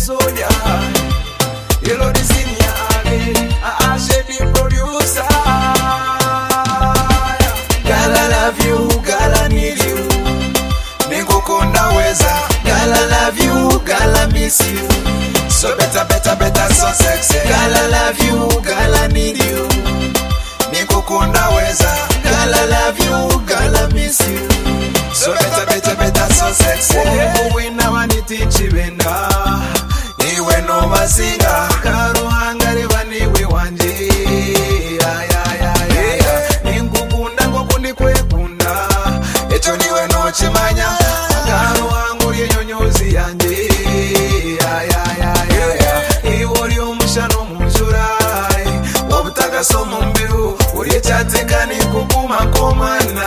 soldier. Hello, the senior army, I should be producer. Girl, I love you, girl, I need you. Nikukunda weza, girl, I love you, girl, I miss you. So better, better, better, so sexy. Girl, I love you, girl, I need you. Nikukunda weza, girl, I love you, girl, I miss you. So better, better, better, so sexy. Wina wanitichi wenda, niwe no masinga. Karuhanga riva niwe wanje. Nikukunda ngokundi kwekunda, echo niwe no chimanya. Karuhanga uri nyonyozi yanje. Iwori umushano munjura, wabutaka somo mbiu, uri chateka nikukuma komana.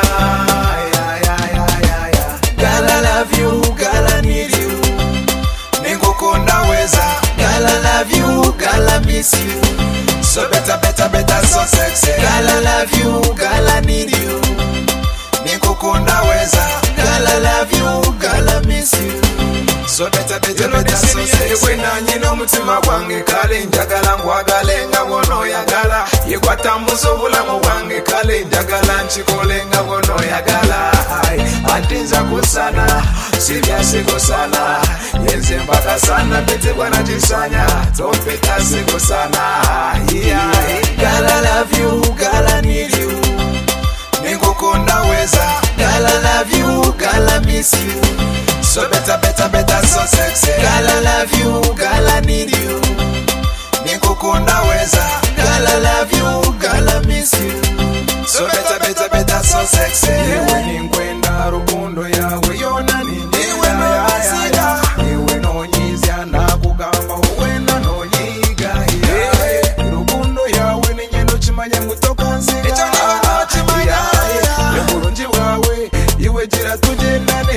Girl, I love you, girl, I need you. Nikukunda weza, girl, I love you, girl, I miss you. So better, better, better, so sexy. Girl, I love you, girl, I need you. Nikukunda weza, girl, I love you, girl, I miss you. So better, better, better, so sexy. Wena nyino mutima wange kale njagala ngwagale nga wono yagala. Yekwata muzobula mu wange kale njagala nchikole nga wono yagala. Atinza kusana, sibyase kusana. Yenze mpaka sana, pete bwana chisanya. Tompeta sikusana. Girl, I love you, girl, I need you. Nikukunda weza, girl, I love you, girl, I miss you. So better, better, better, so sexy. Girl, I love you, girl, I need you. Nikukunda weza, girl, I love you, girl, I miss you. So better, better, better, so sexy. Iwe ninkwenda rukundo yawe yona niwe no yasida. Iwe no nyizya na kugamba uwena no nyiga. Rukundo yawe ni nyendo chimanya mutoka nsiga. Echo niwe no chimanya. Yekurunji wawe, iwe jira tujendane.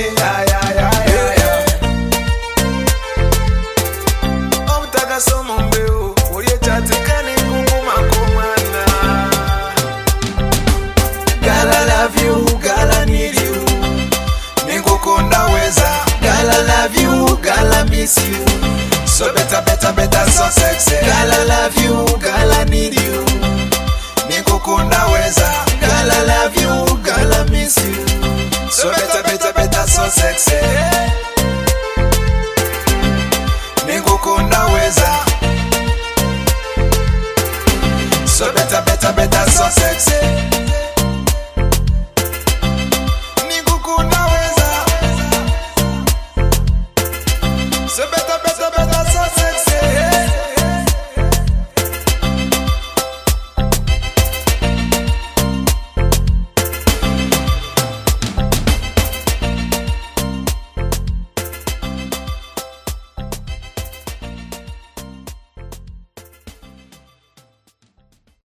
Obutaka somo mbeu, uye chateka nikukuma komana. Girl, I love you, girl, I need you. Nikukunda weza, girl, I love you, girl, I miss you. So better, better, better, so sexy. Girl, I love you, girl, I need you. Nikukunda weza, girl, I love you, girl, I miss you. So better, better, better, so sexy. Nikukunda weza. So better, better, better, so sexy.